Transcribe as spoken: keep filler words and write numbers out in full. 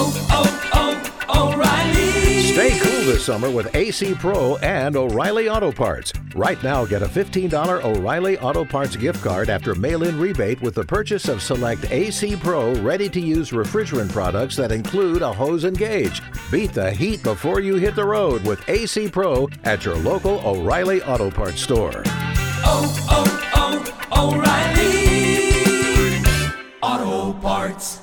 oh, oh, O'Reilly. Stay cool this summer with A C Pro and O'Reilly Auto Parts. Right now, get a fifteen dollars O'Reilly Auto Parts gift card after mail-in rebate with the purchase of select A C Pro ready-to-use refrigerant products that include a hose and gauge. Beat the heat before you hit the road with A C Pro at your local O'Reilly Auto Parts store. Oh, oh, oh, O'Reilly Auto Parts.